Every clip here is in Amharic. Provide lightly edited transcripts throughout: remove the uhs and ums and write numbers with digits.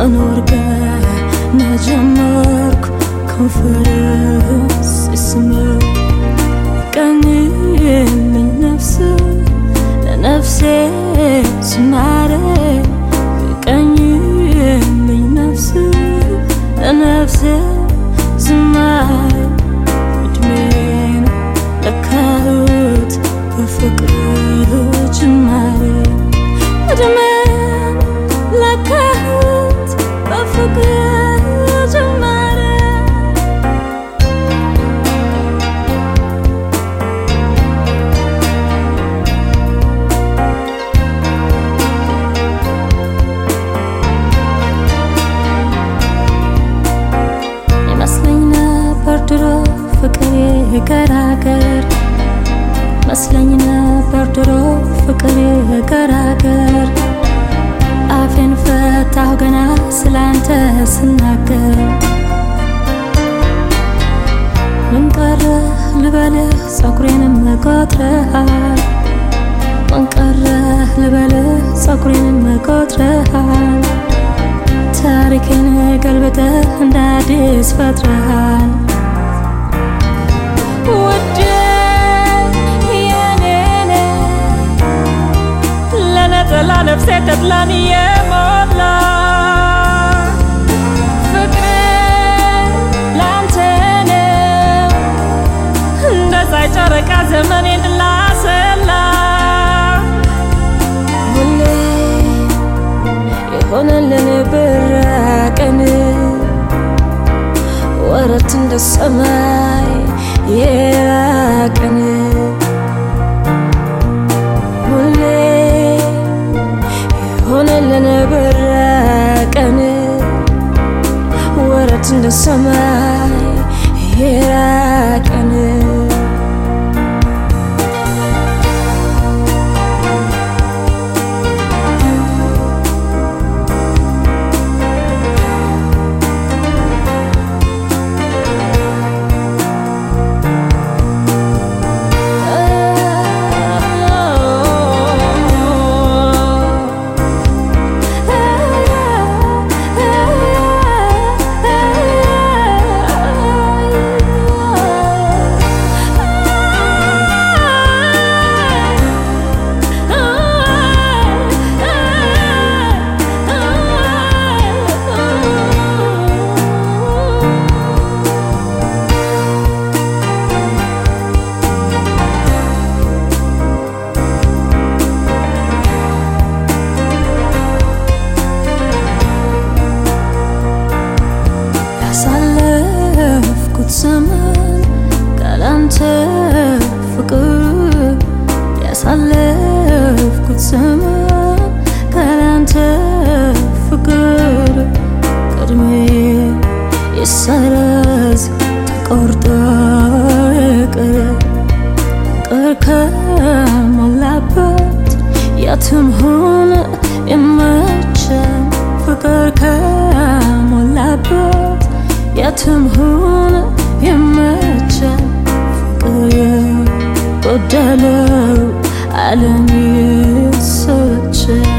መኖርጋ ነጀመርኩ ኮንፈረንስ እስመው ቀኝልኝ ነፍሴ ስማረ ቀኝልኝ ነፍሴ ዝማረ እድሜን ለካሁት በፍቅር ጅማሬ እድሜን ለካሁት በፍቅር ጅማሬ ይመስለኝ ነበር ድሮ ፍቅሬ ገራገር መስለኝ ነበር ድሮ ፍቅሬ ገራገር አፌን ፈታሁ ገና ስላንተ ስናገር ምን ቀረ ልበልህ ፀጉሬንም ቆጥረሃል ምን ቀረ ልበልህ ፀጉሬንም ቆጥረሃል ታሪኬን ገልብጠህ እንደ አዲስ ፈጥረሃል ውዴ የኔ ለነጠላ ነፍሴ ተድላን የሞላ ፍቅሬ ላንተ ነው እንደ ፀሐይ ጨረቃ ዘመኔን ላሰላ ሁሌ የሆነልን ብራቀን ወረት እንደ ሰማይ የራቀን ሁሌ የሆነልን ብራቀን ወረት እንደ ሰማይ የራቀን ዘመን ካላንተ ፍቅር ያሳለፍኩት ዘመን ካላንተ ፍቅር ቀድሜ ይሰረዝ ተቆርጦ ፍቅር ከሞላበት የትም ሆነ ይመቸን ፍቅር ከሞላበት የትም ሆነ ይመቸን ፍቅር የጎደለው ዓለም ይሰለቸን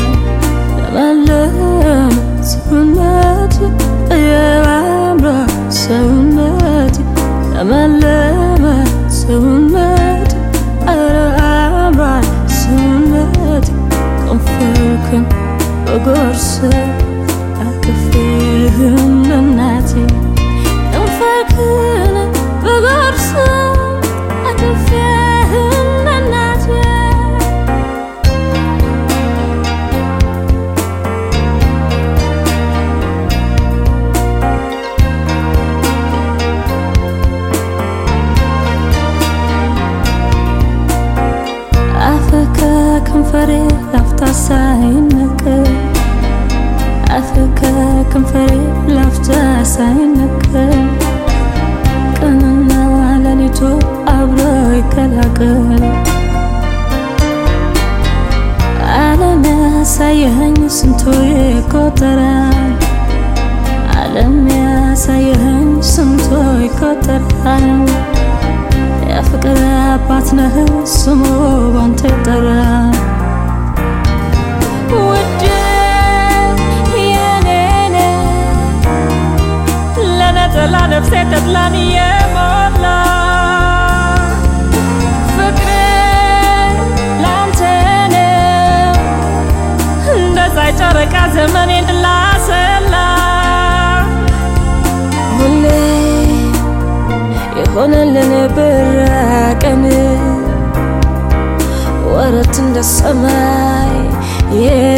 ለመለም ሰውነት ያምራ ሰውነት ለመለም ሰውነት አምራ ሰውነት ከንፈርክን በጎርስ አቅፌህም እናቴ ከንፈርክን በጎርስ አቅፌህም እናቴ አፍከ ከንፈሬ ላፍታ ሳይነቀል አፍከ ከንፈሬ ላፍታ ሳይነቀል ቀንና ሌሊቱ አብሮ ይቀላቀል ዓለም ያሳየኸኝ ስንቱ ይቆጠራል ዓለም ያሳየኸኝ ስንቱ ይቆጠራል የፍቅር አባት ነህ ስሙ ባንተ ይጠራል ውዴ የኔ ነህ ነፍሴ ተጥላን የሞላ ፍቅሬ ላንተ ነው እንደ ፀሐይ ጨረቃ ዘመኔን ላሰላ ሁሌ የሆነልን በራቀን ወረት እንደ ሰማይ